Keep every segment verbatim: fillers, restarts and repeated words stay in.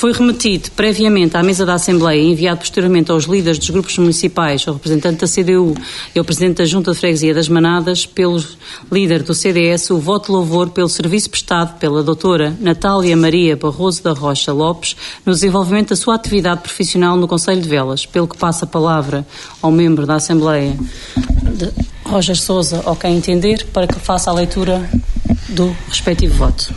Foi remetido previamente à mesa da Assembleia e enviado posteriormente aos líderes dos grupos municipais, ao representante da C D U e ao presidente da Junta de Freguesia das Manadas, pelo líder do C D S, o voto de louvor pelo serviço prestado pela doutora Natália Maria Barroso da Rocha Lopes no desenvolvimento da sua atividade profissional no Conselho de Velas, pelo que passa a palavra ao membro da Assembleia, de Roger Sousa, ou quem entender, para que faça a leitura do respectivo voto.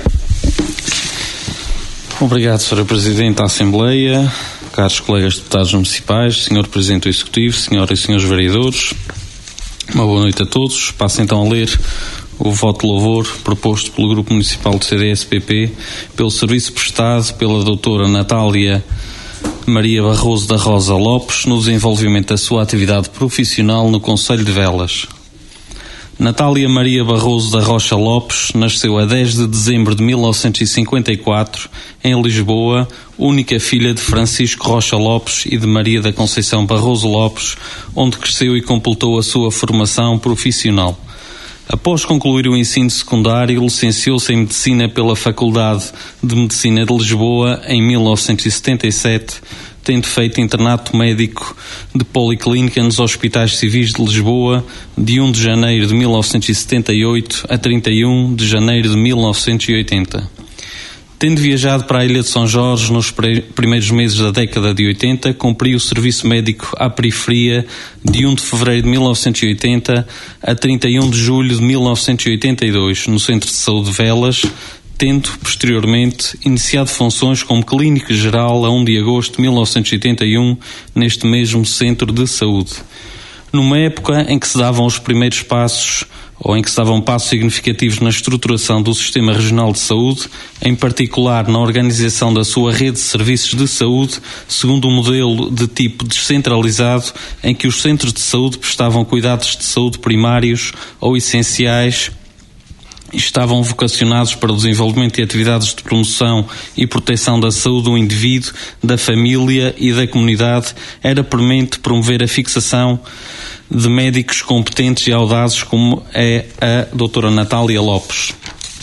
Obrigado, senhora Presidente da Assembleia, caros colegas deputados municipais, senhor Presidente do Executivo, senhoras e senhores vereadores, uma boa noite a todos. Passo então a ler o voto de louvor proposto pelo Grupo Municipal do C D S P P pelo serviço prestado pela doutora Natália Maria Barroso da Rosa Lopes no desenvolvimento da sua atividade profissional no Concelho de Velas. Natália Maria Barroso da Rocha Lopes nasceu a dez de dezembro de mil novecentos e cinquenta e quatro em Lisboa, única filha de Francisco Rocha Lopes e de Maria da Conceição Barroso Lopes, onde cresceu e completou a sua formação profissional. Após concluir o ensino secundário, licenciou-se em Medicina pela Faculdade de Medicina de Lisboa em mil novecentos e setenta e sete, tendo feito internato médico de policlínica nos Hospitais Civis de Lisboa de um de janeiro de mil novecentos e setenta e oito a trinta e um de janeiro de mil novecentos e oitenta. Tendo viajado para a Ilha de São Jorge nos primeiros meses da década de oitenta, cumpriu o serviço médico à periferia de um de fevereiro de mil novecentos e oitenta a trinta e um de julho de mil novecentos e oitenta e dois no Centro de Saúde de Velas, tendo, posteriormente, iniciado funções como clínico geral a um de agosto de mil novecentos e oitenta e um neste mesmo Centro de Saúde. Numa época em que se davam os primeiros passos, ou em que se davam passos significativos na estruturação do Sistema Regional de Saúde, em particular na organização da sua rede de serviços de saúde, segundo um modelo de tipo descentralizado, em que os centros de saúde prestavam cuidados de saúde primários ou essenciais, estavam vocacionados para o desenvolvimento de atividades de promoção e proteção da saúde do indivíduo, da família e da comunidade, era premente promover a fixação de médicos competentes e audazes como é a doutora Natália Lopes.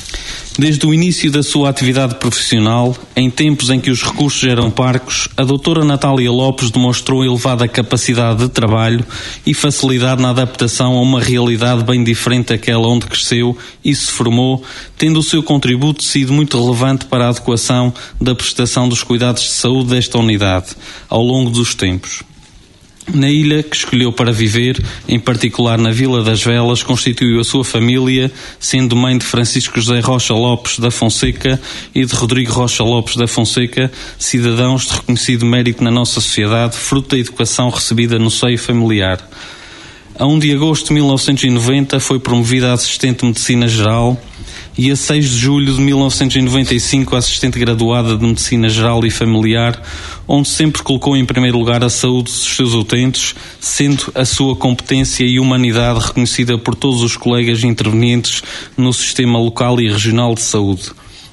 Desde o início da sua atividade profissional, em tempos em que os recursos eram parcos, a doutora Natália Lopes demonstrou elevada capacidade de trabalho e facilidade na adaptação a uma realidade bem diferente daquela onde cresceu e se formou, tendo o seu contributo sido muito relevante para a adequação da prestação dos cuidados de saúde desta unidade, ao longo dos tempos. Na ilha que escolheu para viver, em particular na Vila das Velas, constituiu a sua família, sendo mãe de Francisco José Rocha Lopes da Fonseca e de Rodrigo Rocha Lopes da Fonseca, cidadãos de reconhecido mérito na nossa sociedade, fruto da educação recebida no seio familiar. A um de agosto de mil novecentos e noventa foi promovida a assistente de Medicina Geral e a seis de julho de mil novecentos e noventa e cinco a assistente graduada de Medicina Geral e Familiar, onde sempre colocou em primeiro lugar a saúde dos seus utentes, sendo a sua competência e humanidade reconhecida por todos os colegas intervenientes no sistema local e regional de saúde.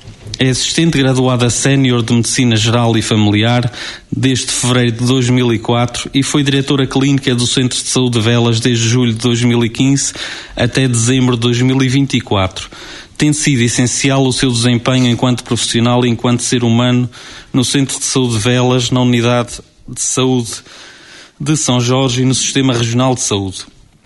É assistente graduada sénior de Medicina Geral e Familiar desde fevereiro de dois mil e quatro e foi diretora clínica do Centro de Saúde de Velas desde julho de dois mil e quinze até dezembro de dois mil e vinte e quatro. Tem sido essencial o seu desempenho enquanto profissional e enquanto ser humano no Centro de Saúde de Velas, na Unidade de Saúde de São Jorge e no Sistema Regional de Saúde.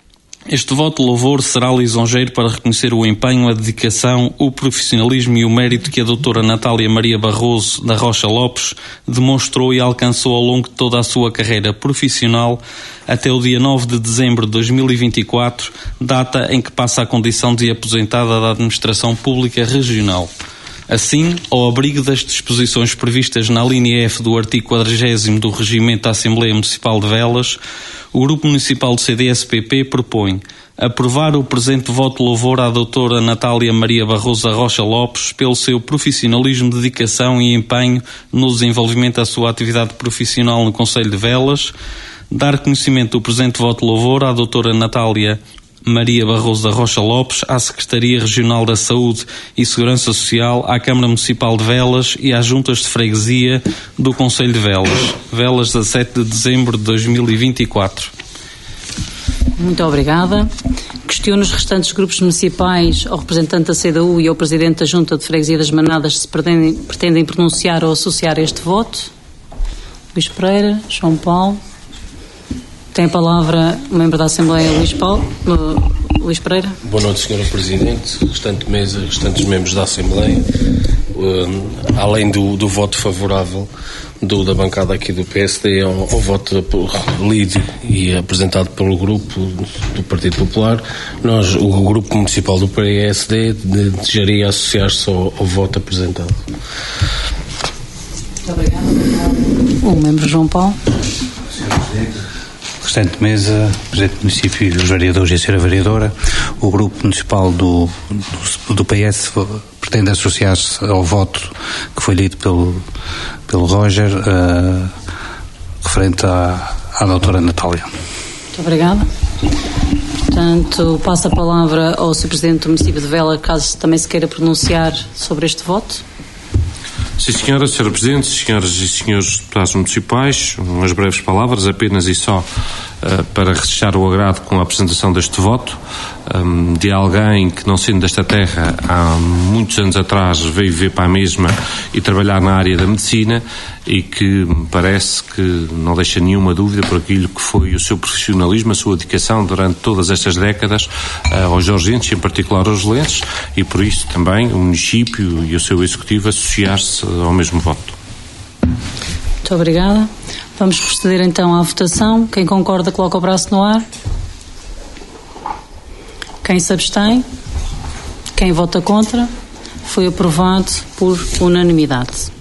Este voto de louvor será lisonjeiro para reconhecer o empenho, a dedicação, o profissionalismo e o mérito que a doutora Natália Maria Barroso da Rocha Lopes demonstrou e alcançou ao longo de toda a sua carreira profissional até o dia nove de dezembro de dois mil e vinte e quatro, data em que passa a condição de aposentada da Administração Pública Regional. Assim, ao abrigo das disposições previstas na linha F do artigo quadragésimo do Regimento da Assembleia Municipal de Velas, o Grupo Municipal do C D S P P propõe aprovar o presente voto de louvor à doutora Natália Maria Barroso da Rocha Lopes pelo seu profissionalismo, dedicação e empenho no desenvolvimento da sua atividade profissional no Concelho de Velas, dar conhecimento do presente voto de louvor à doutora Natália Maria Barroso da Rocha Lopes, à Secretaria Regional da Saúde e Segurança Social, à Câmara Municipal de Velas e às Juntas de Freguesia do Concelho de Velas. Velas, dezassete de dezembro de dois mil e vinte e quatro. Muito obrigada. Questiono os restantes grupos municipais, ao representante da C D U e ao presidente da Junta de Freguesia das Manadas, se pretendem, pretendem pronunciar ou associar a este voto. Luís Pereira, João Paulo. Tem a palavra o membro da Assembleia, Luís Paulo. Uh, Luís Pereira. Boa noite, senhora Presidente, restante mesa, restantes membros da Assembleia. Uh, além do, do voto favorável do, da bancada aqui do P S D ao, ao voto lido e apresentado pelo grupo do Partido Popular, nós, o grupo municipal do P S D desejaria associar-se ao, ao voto apresentado. Muito obrigada. O membro João Paulo. senhora Presidente, restante mesa, Presidente do Município e os vereadores e a senhora Vereadora, o Grupo Municipal do, do, do P S pretende associar-se ao voto que foi lido pelo, pelo Roger, uh, referente à, à doutora Natália. Muito obrigada. Portanto, passo a palavra ao senhor Presidente do Município de Vela, caso também se queira pronunciar sobre este voto. Sim, senhora, senhora Presidente, senhoras e senhores deputados municipais, umas breves palavras, apenas e só uh, para registrar o agrado com a apresentação deste voto, um, de alguém que, não sendo desta terra, há muitos anos atrás veio ver para a mesma e trabalhar na área da medicina e que me parece que não deixa nenhuma dúvida por aquilo que foi o seu profissionalismo, a sua dedicação durante todas estas décadas uh, aos jorgenses, em particular aos lenses, e por isso também o município e o seu executivo associar-se ao mesmo voto. Muito obrigada. Vamos proceder então à votação. Quem concorda, coloca o braço no ar. Quem se abstém? Quem vota contra? Foi aprovado por unanimidade.